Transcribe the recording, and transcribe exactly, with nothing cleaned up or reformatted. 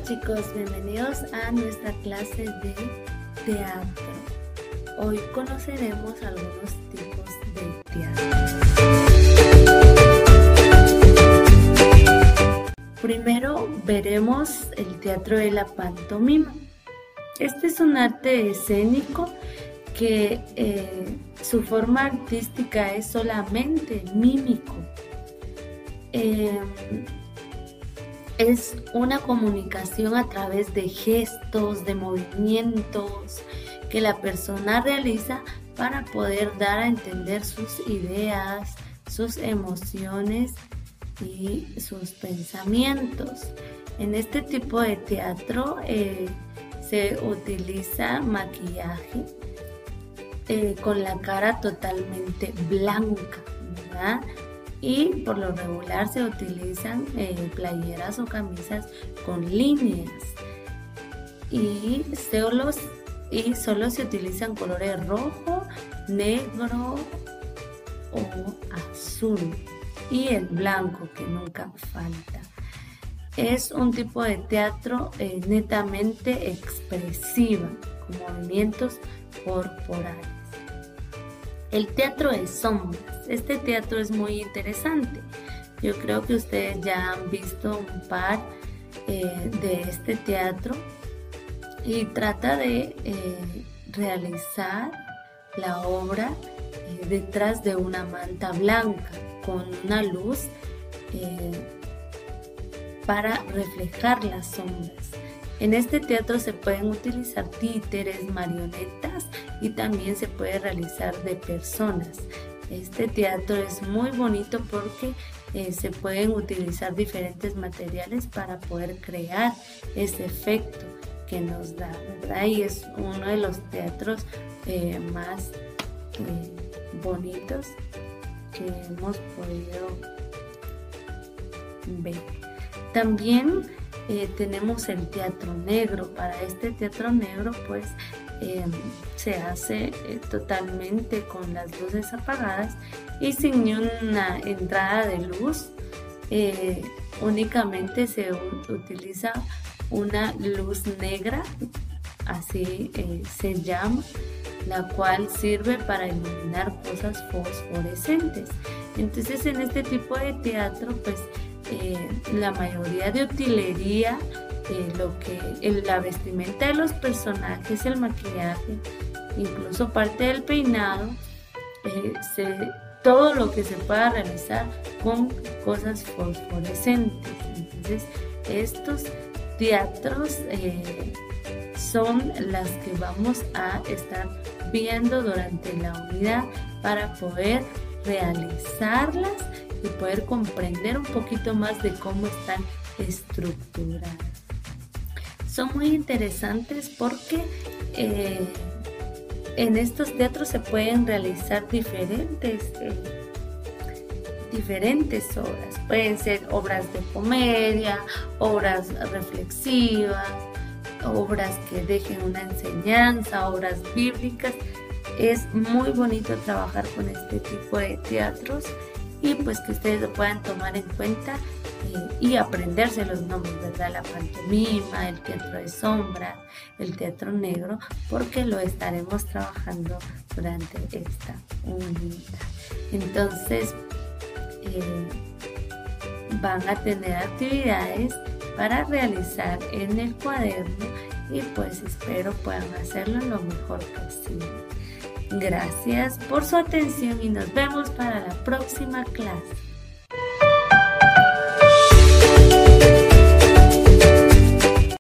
chicos, bienvenidos a nuestra clase de teatro. Hoy conoceremos algunos tipos de teatro. Primero veremos el teatro de la pantomima. Este es un arte escénico que eh, su forma artística es solamente mímico. Eh, Es una comunicación a través de gestos, de movimientos que la persona realiza para poder dar a entender sus ideas, sus emociones y sus pensamientos. En este tipo de teatro eh, se utiliza maquillaje eh, con la cara totalmente blanca, ¿verdad? Y por lo regular se utilizan eh, playeras o camisas con líneas y solo, y solo se utilizan colores rojo, negro o azul y el blanco, que nunca falta. Es un tipo de teatro eh, netamente expresiva, con movimientos corporales. El teatro de sombras. Este teatro es muy interesante. Yo creo que ustedes ya han visto un par eh, de este teatro y trata de eh, realizar la obra eh, detrás de una manta blanca con una luz eh, para reflejar las sombras. En este teatro se pueden utilizar títeres, marionetas y también se puede realizar de personas. Este teatro es muy bonito porque eh, se pueden utilizar diferentes materiales para poder crear ese efecto que nos da, ¿verdad? Y es uno de los teatros eh, más eh, bonitos que hemos podido ver. También Eh, tenemos el teatro negro. Para este teatro negro pues eh, se hace eh, totalmente con las luces apagadas y sin ni una entrada de luz. Eh, únicamente se utiliza una luz negra, así eh, se llama, la cual sirve para iluminar cosas fosforescentes. Entonces en este tipo de teatro pues Eh, la mayoría de utilería, eh, lo que el, la vestimenta de los personajes, el maquillaje, incluso parte del peinado, eh, se, todo lo que se pueda realizar con cosas fosforescentes. Entonces estos teatros eh, son las que vamos a estar viendo durante la unidad para poder realizarlas y poder comprender un poquito más de cómo están estructuradas. Son muy interesantes porque eh, en estos teatros se pueden realizar diferentes, eh, diferentes obras. Pueden ser obras de comedia, obras reflexivas, obras que dejen una enseñanza, obras bíblicas. Es muy bonito trabajar con este tipo de teatros y pues que ustedes lo puedan tomar en cuenta eh, y aprenderse los nombres, ¿verdad? La pantomima, el teatro de sombra, el teatro negro, porque lo estaremos trabajando durante esta unidad. Entonces eh, van a tener actividades para realizar en el cuaderno y pues espero puedan hacerlo lo mejor posible. Gracias por su atención y nos vemos para la próxima clase.